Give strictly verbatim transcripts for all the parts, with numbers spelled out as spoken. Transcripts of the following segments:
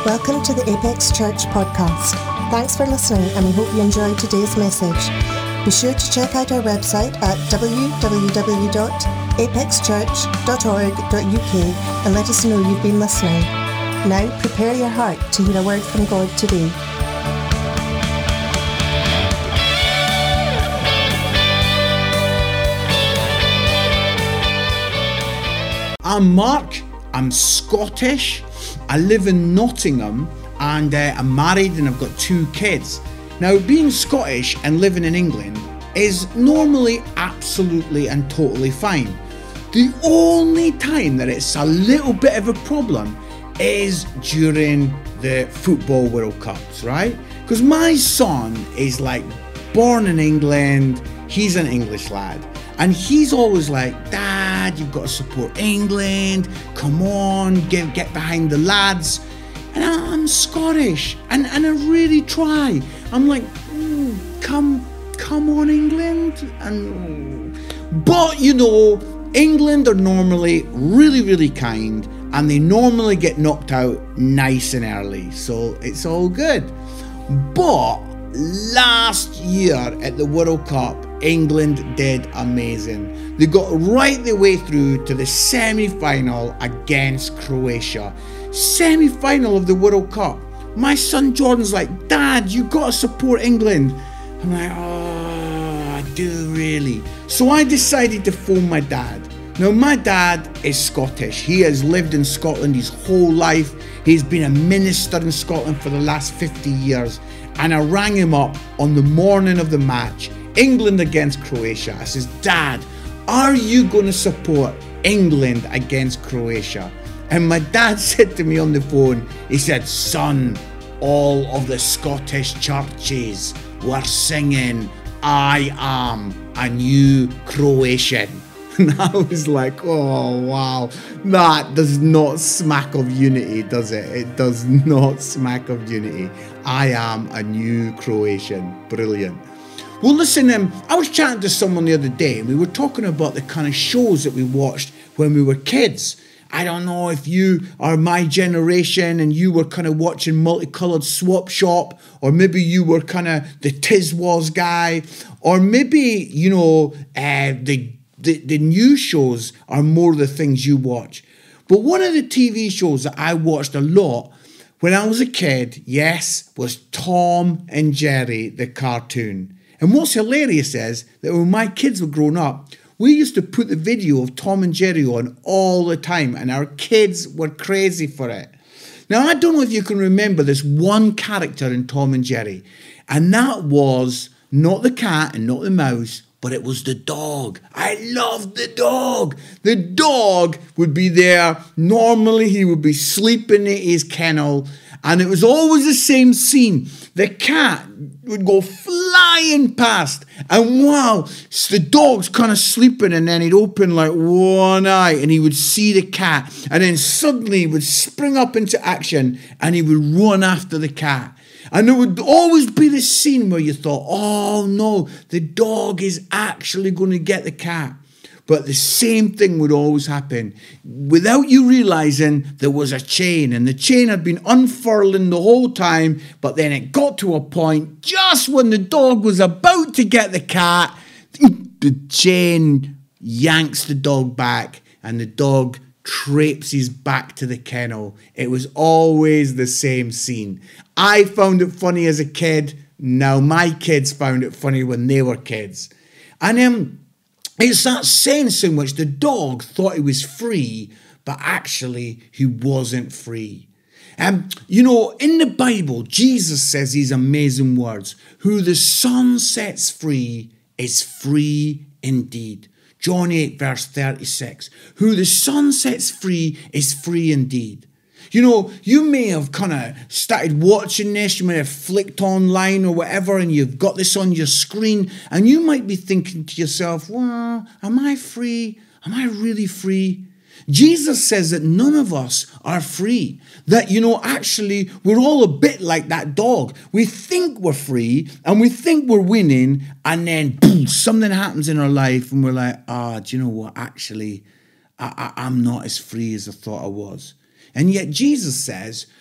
Welcome to the Apex Church podcast. Thanks for listening, and we hope you enjoyed today's message. Be sure to check out our website at w w w dot apex church dot org dot u k and let us know you've been listening. Now prepare your heart to hear a word from God today. I'm Mark, I'm Scottish, I live in Nottingham, and uh, I'm married and I've got two kids. Now, being Scottish and living in England is normally absolutely and totally fine. The only time that it's a little bit of a problem is during the football World Cups, right? Because my son is like born in England, he's an English lad. And he's always like, Dad, you've got to support England. Come on, get get behind the lads. And I'm Scottish, and, and I really try. I'm like, mm, come, come on, England. And but you know, England are normally really, really kind, and they normally get knocked out nice and early, so it's all good. But last year at the World Cup, England did amazing. They got right the way through to the semi-final against Croatia. Semi-final of the World Cup. My son Jordan's like, Dad, you got to support England. I'm like, oh, I do really. So I decided to phone my dad. Now, my dad is Scottish. He has lived in Scotland his whole life. He's been a minister in Scotland for the last fifty years. And I rang him up on the morning of the match, England against Croatia. I says, Dad, are you going to support England against Croatia? And my dad said to me on the phone, he said, son, all of the Scottish churches were singing, I am a new Croatian. And I was like, oh, wow, that does not smack of unity, does it? It does not smack of unity. I am a new Croatian. Brilliant. Well, listen, um, I was chatting to someone the other day, and we were talking about the kind of shows that we watched when we were kids. I don't know if you are my generation and you were kind of watching Multicoloured Swap Shop, or maybe you were kind of the Tiswas guy, or maybe, you know, uh, the The, the new shows are more the things you watch. But one of the T V shows that I watched a lot when I was a kid, yes, was Tom and Jerry, the cartoon. And what's hilarious is that when my kids were growing up, we used to put the video of Tom and Jerry on all the time, and our kids were crazy for it. Now, I don't know if you can remember this one character in Tom and Jerry, and that was not the cat and not the mouse, but it was the dog. I loved the dog. The dog would be there. Normally, he would be sleeping in his kennel, and it was always the same scene. The cat would go flying past, and wow, the dog's kind of sleeping, and then he'd open like one eye, and he would see the cat, and then suddenly he would spring up into action, and he would run after the cat. And there would always be this scene where you thought, oh no, the dog is actually going to get the cat. But the same thing would always happen. Without you realising, there was a chain, and the chain had been unfurling the whole time, but then it got to a point just when the dog was about to get the cat, the chain yanks the dog back, and the dog traipses back to the kennel. It was always the same scene. I found it funny as a kid. Now my kids found it funny when they were kids. And um, it's that sense in which the dog thought he was free, but actually he wasn't free. Um, you know, in the Bible, Jesus says these amazing words, who the Son sets free is free indeed. John eight, verse thirty-six. Who the Son sets free is free indeed. You know, you may have kind of started watching this, you may have flicked online or whatever, and you've got this on your screen, and you might be thinking to yourself, well, am I free? Am I really free? Jesus says that none of us are free. That, you know, actually, we're all a bit like that dog. We think we're free and we think we're winning, and then boom, something happens in our life and we're like, ah, oh, do you know what? Actually, I, I, I'm not as free as I thought I was. And yet Jesus says,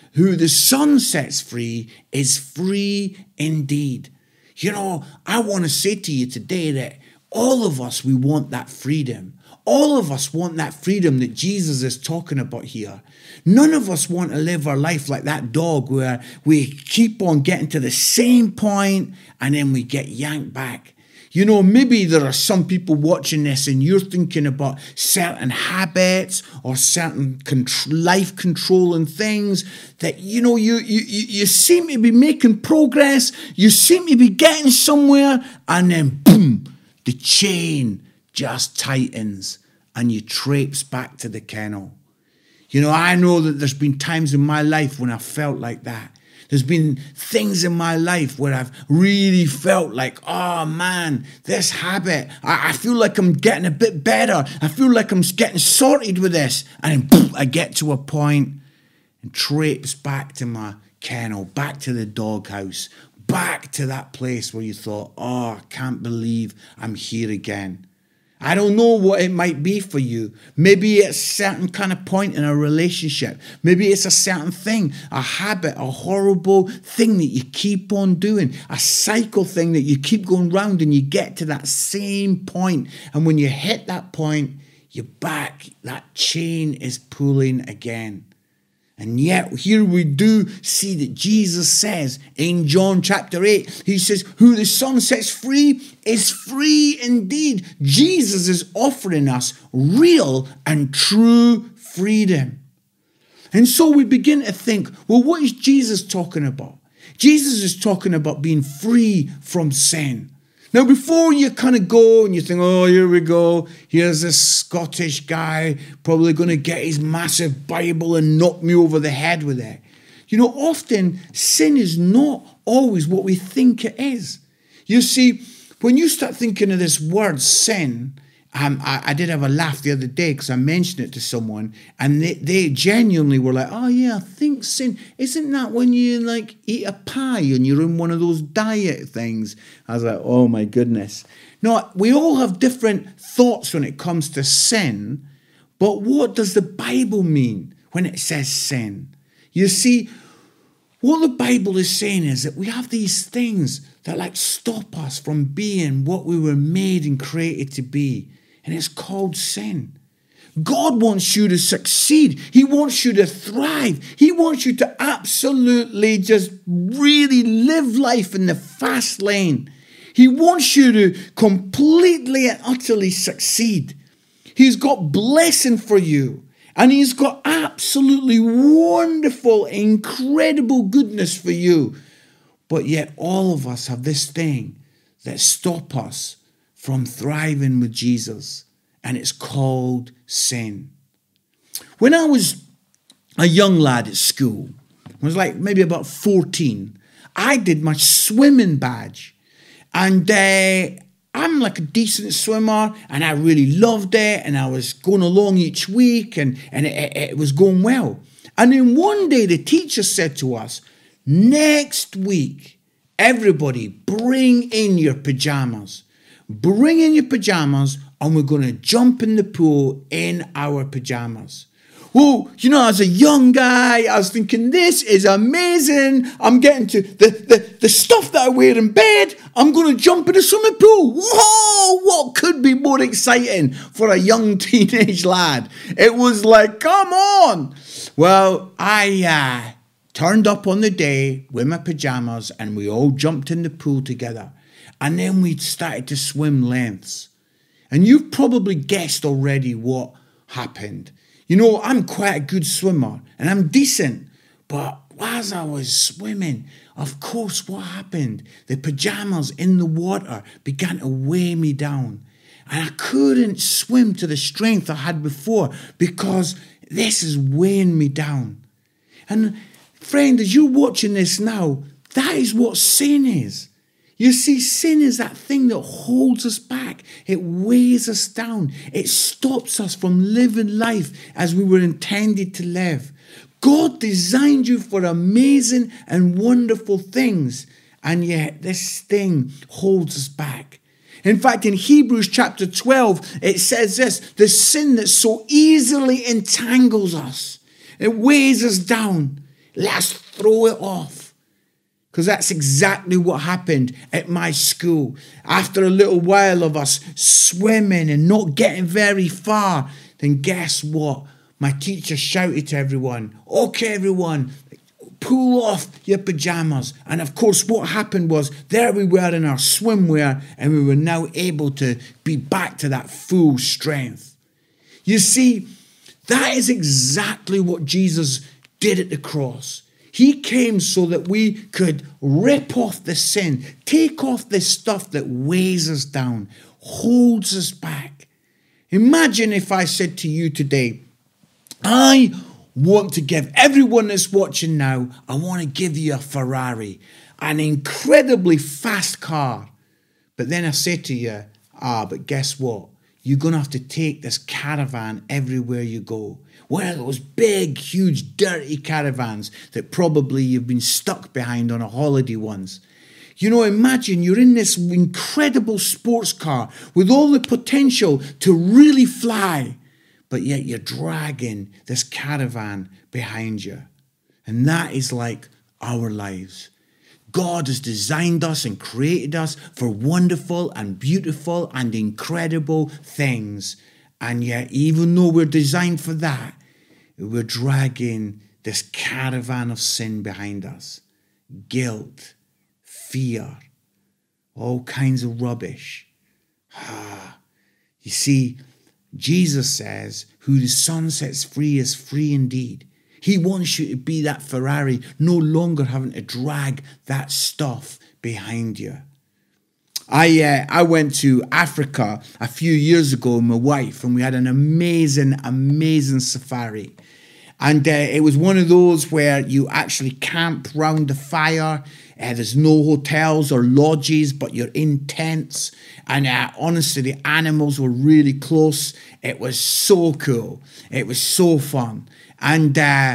who the Son sets free is free indeed. You know, I want to say to you today that all of us, we want that freedom. All of us want that freedom that Jesus is talking about here. None of us want to live our life like that dog where we keep on getting to the same point and then we get yanked back. You know, maybe there are some people watching this and you're thinking about certain habits or certain life controlling things that, you know, you, you, you seem to be making progress, you seem to be getting somewhere, and then boom, the chain just tightens and you traipse back to the kennel. You know, I know that there's been times in my life when I felt like that. There's been things in my life where I've really felt like, oh man, this habit, I, I feel like I'm getting a bit better. I feel like I'm getting sorted with this. And then boom, I get to a point and traipse back to my kennel, back to the doghouse, back to that place where you thought, oh, I can't believe I'm here again. I don't know what it might be for you. Maybe it's a certain kind of point in a relationship. Maybe it's a certain thing, a habit, a horrible thing that you keep on doing, a cycle thing that you keep going round and you get to that same point. And when you hit that point, you're back. That chain is pulling again. And yet here we do see that Jesus says in John chapter eight, he says, who the Son sets free is free indeed. Jesus is offering us real and true freedom. And so we begin to think, well, what is Jesus talking about? Jesus is talking about being free from sin. Now, before you kind of go and you think, oh, here we go. Here's this Scottish guy probably going to get his massive Bible and knock me over the head with it. You know, often sin is not always what we think it is. You see, when you start thinking of this word sin, um, I, I did have a laugh the other day because I mentioned it to someone and they, they genuinely were like, oh yeah, I think sin, isn't that when you like eat a pie and you're in one of those diet things? I was like, oh my goodness. No, we all have different thoughts when it comes to sin, but what does the Bible mean when it says sin? You see, what the Bible is saying is that we have these things that like stop us from being what we were made and created to be. And it's called sin. God wants you to succeed. He wants you to thrive. He wants you to absolutely just really live life in the fast lane. He wants you to completely and utterly succeed. He's got blessing for you. And he's got absolutely wonderful, incredible goodness for you. But yet all of us have this thing that stops us from thriving with Jesus, and it's called sin. When I was a young lad at school, I was like maybe about fourteen, I did my swimming badge, and uh, I'm like a decent swimmer, and I really loved it, and I was going along each week, and, and it, it was going well. And then one day the teacher said to us, next week, everybody bring in your pajamas. Bring in your pajamas and we're going to jump in the pool in our pajamas. Well, you know, as a young guy, I was thinking, this is amazing. I'm getting to the, the, the stuff that I wear in bed. I'm going to jump in a swimming pool. Whoa, what could be more exciting for a young teenage lad? It was like, come on. Well, I uh, turned up on the day with my pajamas and we all jumped in the pool together. And then we started to swim lengths. And you've probably guessed already what happened. You know, I'm quite a good swimmer and I'm decent. But as I was swimming, of course, what happened? The pajamas in the water began to weigh me down. And I couldn't swim to the strength I had before because this is weighing me down. And friend, as you're watching this now, that is what sin is. You see, sin is that thing that holds us back. It weighs us down. It stops us from living life as we were intended to live. God designed you for amazing and wonderful things, and yet this thing holds us back. In fact, in Hebrews chapter twelve, it says this, the sin that so easily entangles us, it weighs us down, Let's throw it off. Because that's exactly what happened at my school. After a little while of us swimming and not getting very far, then guess what? My teacher shouted to everyone, okay, everyone, pull off your pajamas. And of course, what happened was there we were in our swimwear and we were now able to be back to that full strength. You see, that is exactly what Jesus did at the cross. He came so that we could rip off the sin, take off the stuff that weighs us down, holds us back. Imagine if I said to you today, I want to give everyone that's watching now, I want to give you a Ferrari, an incredibly fast car. But then I say to you, ah, but guess what? You're going to have to take this caravan everywhere you go. One of those big, huge, dirty caravans that probably you've been stuck behind on a holiday once. You know, imagine you're in this incredible sports car with all the potential to really fly, but yet you're dragging this caravan behind you. And that is like our lives. God has designed us and created us for wonderful and beautiful and incredible things. And yet, even though we're designed for that, we're dragging this caravan of sin behind us. Guilt, fear, all kinds of rubbish. Ah, you see, Jesus says, who the Son sets free is free indeed. He wants you to be that Ferrari, no longer having to drag that stuff behind you. I uh, I went to Africa a few years ago with my wife, and we had an amazing, amazing safari. And uh, it was one of those where you actually camp round the fire. Uh, there's no hotels or lodges, but you're in tents. And uh, honestly, the animals were really close. It was so cool. It was so fun. And uh,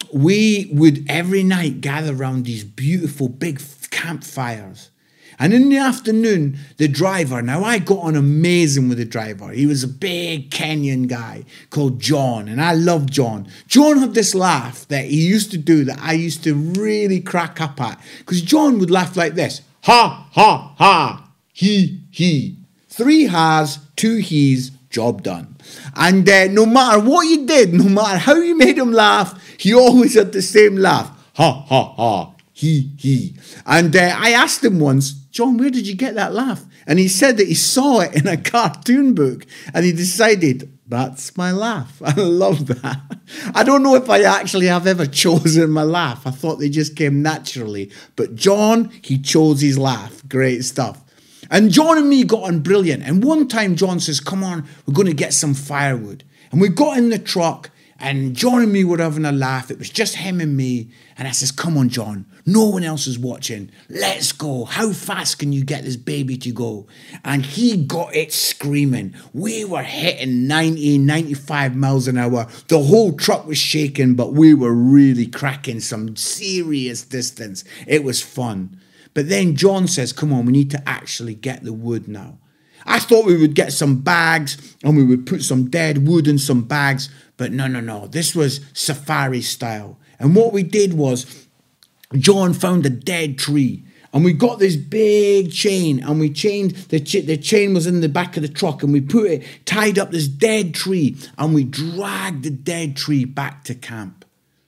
we would every night gather around these beautiful big campfires. And in the afternoon, the driver, now I got on amazing with the driver. He was a big Kenyan guy called John, and I loved John. John had this laugh that he used to do that I used to really crack up at. Because John would laugh like this. Ha, ha, ha, he, he. Three ha's, two he's, job done. And uh, no matter what you did, no matter how you made him laugh, he always had the same laugh. Ha, ha, ha, he, he. And uh, I asked him once, John, where did you get that laugh? And he said that he saw it in a cartoon book and he decided, that's my laugh. I love that. I don't know if I actually have ever chosen my laugh. I thought they just came naturally. But John, he chose his laugh. Great stuff. And John and me got on brilliant. And one time John says, come on, we're going to get some firewood. And we got in the truck and John and me were having a laugh. It was just him and me. And I says, come on, John. No one else is watching. Let's go. How fast can you get this baby to go? And he got it screaming. We were hitting ninety, ninety-five miles an hour. The whole truck was shaking, but we were really cracking some serious distance. It was fun. But then John says, come on, we need to actually get the wood now. I thought we would get some bags and we would put some dead wood in some bags. But no, no, no. This was safari style. And what we did was John found a dead tree and we got this big chain and we chained, the, ch- the chain was in the back of the truck and we put it, tied up this dead tree and we dragged the dead tree back to camp.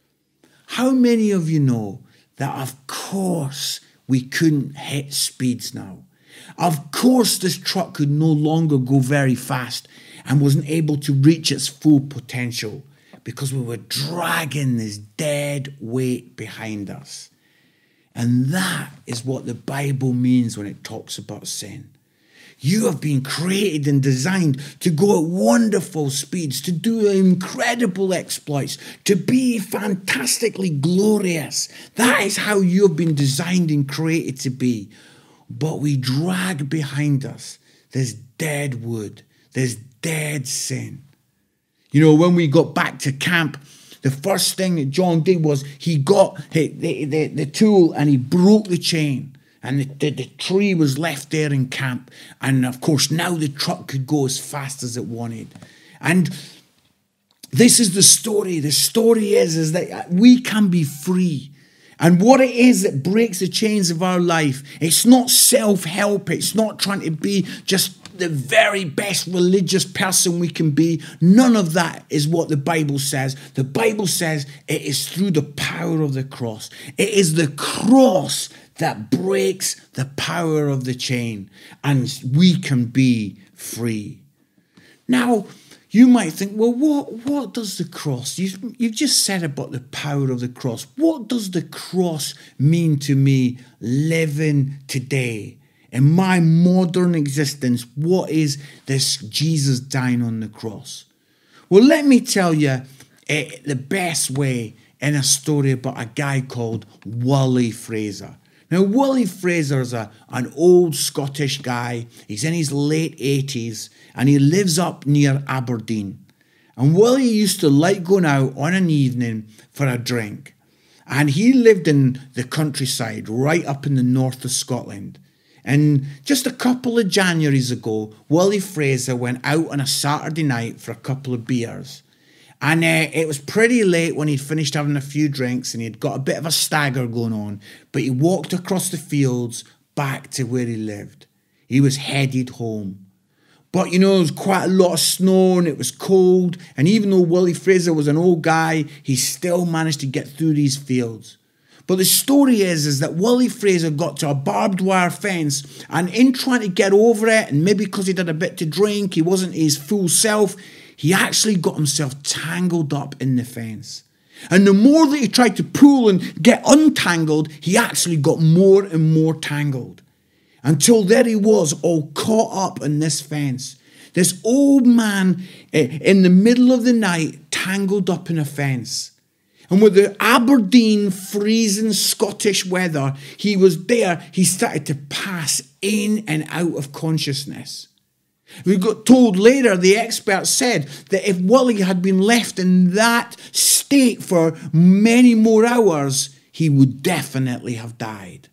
How many of you know that of course we couldn't hit speeds now? Of course this truck could no longer go very fast and wasn't able to reach its full potential because we were dragging this dead weight behind us. And that is what the Bible means when it talks about sin. You have been created and designed to go at wonderful speeds, to do incredible exploits, to be fantastically glorious. That is how you have been designed and created to be. But we drag behind us this dead wood, this dead sin. You know, when we got back to camp, the first thing that John did was he got the, the, the, the tool and he broke the chain. And the, the, the tree was left there in camp. And of course, now the truck could go as fast as it wanted. And This is the story. The story is, is that we can be free. And what it is that breaks the chains of our life, it's not self-help. It's not trying to be just the very best religious person we can be. None of that is what the Bible says. The Bible says it is through the power of the cross. It is the cross that breaks the power of the chain, and we can be free. Now, you might think, well, what, what does the cross, you, you've just said about the power of the cross. What does the cross mean to me living today? In my modern existence, what is this Jesus dying on the cross? Well, let me tell you uh, the best way in a story about a guy called Wally Fraser. Now, Wally Fraser is a, an old Scottish guy. He's in his late eighties and he lives up near Aberdeen. And Wally used to like going out on an evening for a drink. And he lived in the countryside right up in the north of Scotland. And just a couple of Januaries ago, Wally Fraser went out on a Saturday night for a couple of beers. And uh, it was pretty late when he'd finished having a few drinks and he'd got a bit of a stagger going on. But he walked across the fields back to where he lived. He was headed home. But, you know, there was quite a lot of snow and it was cold. And even though Wally Fraser was an old guy, he still managed to get through these fields. But the story is, is that Wally Fraser got to a barbed wire fence, and in trying to get over it, and maybe because he'd had a bit to drink, he wasn't his full self, he actually got himself tangled up in the fence. And the more that he tried to pull and get untangled, he actually got more and more tangled. Until there he was, all caught up in this fence. This old man in the middle of the night, tangled up in a fence. And with the Aberdeen freezing Scottish weather, he was there, he started to pass in and out of consciousness. We got told later, the experts said that if Wally had been left in that state for many more hours, he would definitely have died.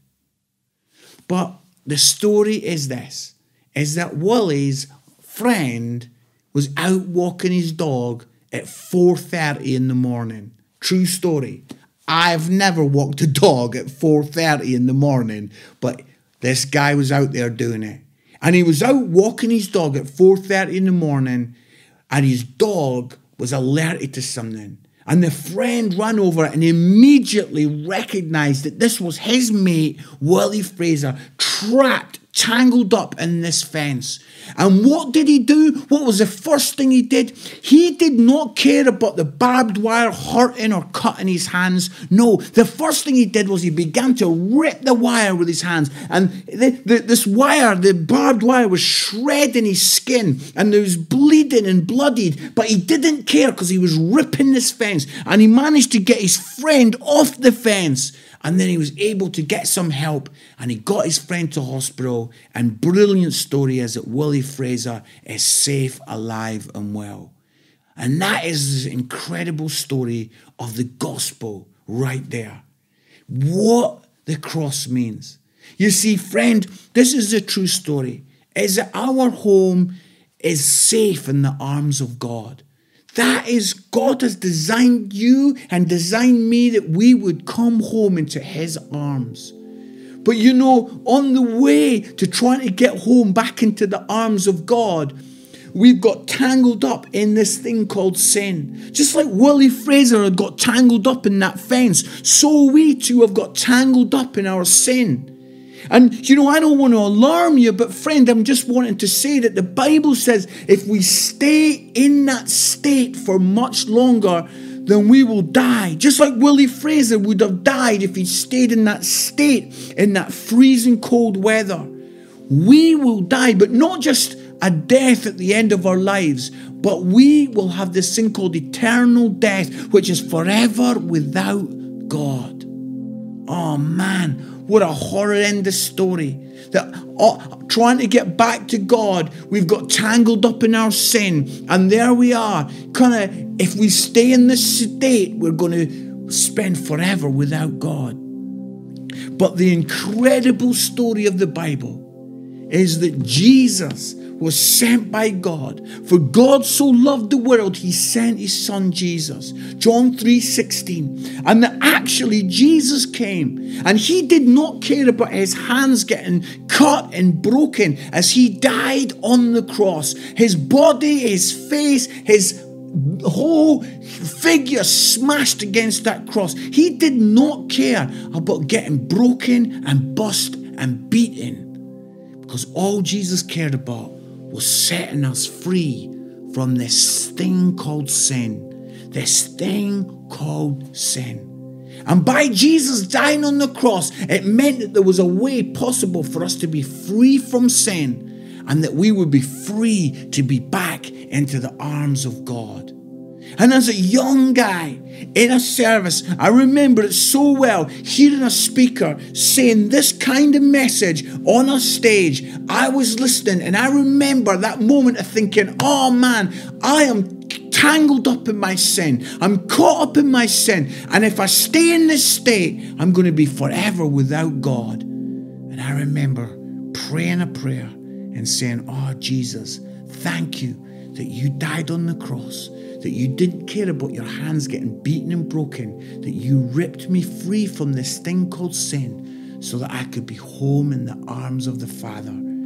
But the story is this, is that Wally's friend was out walking his dog at four thirty in the morning. True story. I've never walked a dog at four thirty in the morning, but this guy was out there doing it. And he was out walking his dog at four thirty in the morning, and his dog was alerted to something. And the friend ran over and immediately recognised that this was his mate, Wally Fraser, trapped, tangled up in this fence. And what did he do? What was the first thing he did? He did not care about the barbed wire hurting or cutting his hands. No, the first thing he did was he began to rip the wire with his hands. And the, the, this wire, the barbed wire, was shredding his skin. And there was bleeding and bloodied. But he didn't care because he was ripping this fence. And he managed to get his friend off the fence. And then he was able to get some help, and he got his friend to hospital. And brilliant story is that Wally Fraser is safe, alive and well. And that is the incredible story of the gospel right there. What the cross means. You see, friend, this is the true story, is that our home is safe in the arms of God. That is, God has designed you and designed me that we would come home into his arms. But you know, on the way to trying to get home back into the arms of God, we've got tangled up in this thing called sin. Just like Wally Fraser had got tangled up in that fence, so we too have got tangled up in our sin. And, you know, I don't want to alarm you, but friend, I'm just wanting to say that the Bible says if we stay in that state for much longer, then we will die. Just like Wally Fraser would have died if he stayed in that state, in that freezing cold weather. We will die, but not just a death at the end of our lives, but we will have this thing called eternal death, which is forever without God. Oh man, what a horrendous story. That uh, trying to get back to God, we've got tangled up in our sin. And there we are. Kind of, if we stay in this state, we're going to spend forever without God. But the incredible story of the Bible is that Jesus was sent by God. For God so loved the world, he sent his son Jesus. John three sixteen. And that actually Jesus came, and he did not care about his hands getting cut and broken as he died on the cross. His body, his face, his whole figure smashed against that cross. He did not care about getting broken and bust and beaten, because all Jesus cared about was setting us free from this thing called sin. This thing called sin. And by Jesus dying on the cross, it meant that there was a way possible for us to be free from sin, and that we would be free to be back into the arms of God. And as a young guy in a service, I remember it so well, hearing a speaker saying this kind of message on a stage. I was listening, and I remember that moment of thinking, oh man, I am tangled up in my sin. I'm caught up in my sin. And if I stay in this state, I'm going to be forever without God. And I remember praying a prayer and saying, oh Jesus, thank you that you died on the cross, that you didn't care about your hands getting beaten and broken, that you ripped me free from this thing called sin so that I could be home in the arms of the Father.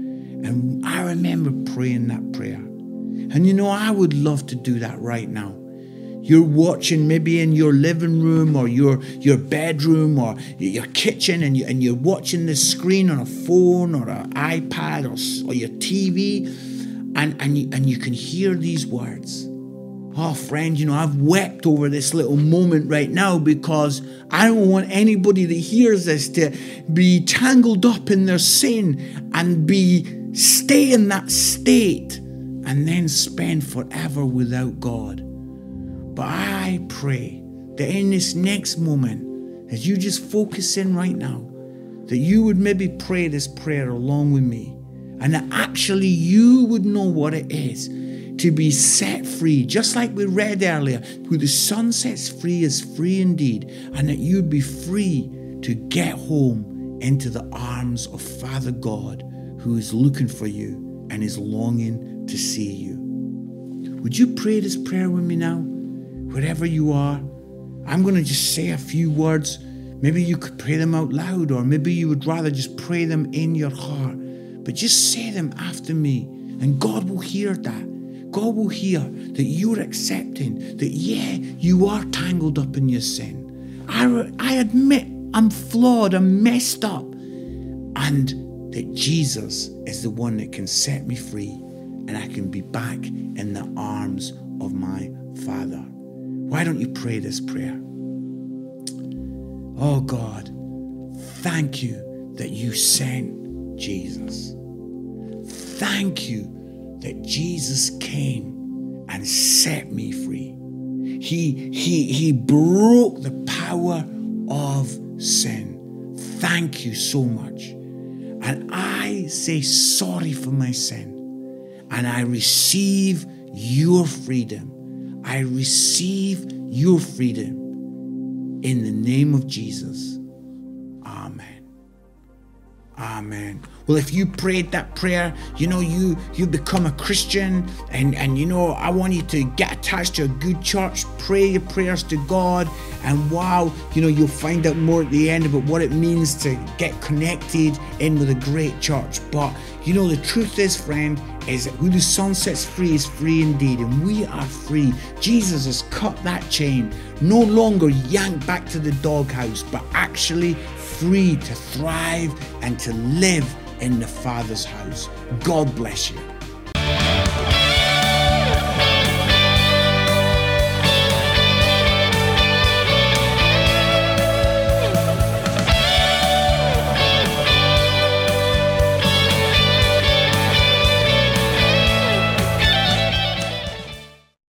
And I remember praying that prayer. And you know, I would love to do that right now. You're watching maybe in your living room or your, your bedroom or your kitchen, and, you, and you're watching this screen on a phone or an iPad or, or your T V, and, and, you, and you can hear these words. Oh, friend, you know, I've wept over this little moment right now because I don't want anybody that hears this to be tangled up in their sin and be stay in that state and then spend forever without God. But I pray that in this next moment, as you just focus in right now, that you would maybe pray this prayer along with me, and that actually you would know what it is to be set free, just like we read earlier, who the Son sets free is free indeed, and that you'd be free to get home into the arms of Father God, who is looking for you and is longing to see you. Would you pray this prayer with me now? Wherever you are, I'm going to just say a few words. Maybe you could pray them out loud, or maybe you would rather just pray them in your heart. But just say them after me, and God will hear that. God will hear that you're accepting that, yeah, you are tangled up in your sin. I, I admit I'm flawed, I'm messed up, and that Jesus is the one that can set me free, and I can be back in the arms of my Father. Why don't you pray this prayer? Oh God, thank you that you sent Jesus. Thank you that Jesus came and set me free. He, he, he broke the power of sin. Thank you so much. And I say sorry for my sin. And I receive your freedom. I receive your freedom in the name of Jesus. Amen. Amen. Well, if you prayed that prayer, you know, you you become a Christian, and, and you know, I want you to get attached to a good church, pray your prayers to God, and wow, you know, you'll find out more at the end about what it means to get connected in with a great church. But, you know, the truth is, friend, is that who the Son sets free is free indeed, and we are free. Jesus has cut that chain, no longer yanked back to the doghouse, but actually free to thrive and to live in the Father's house. God bless you.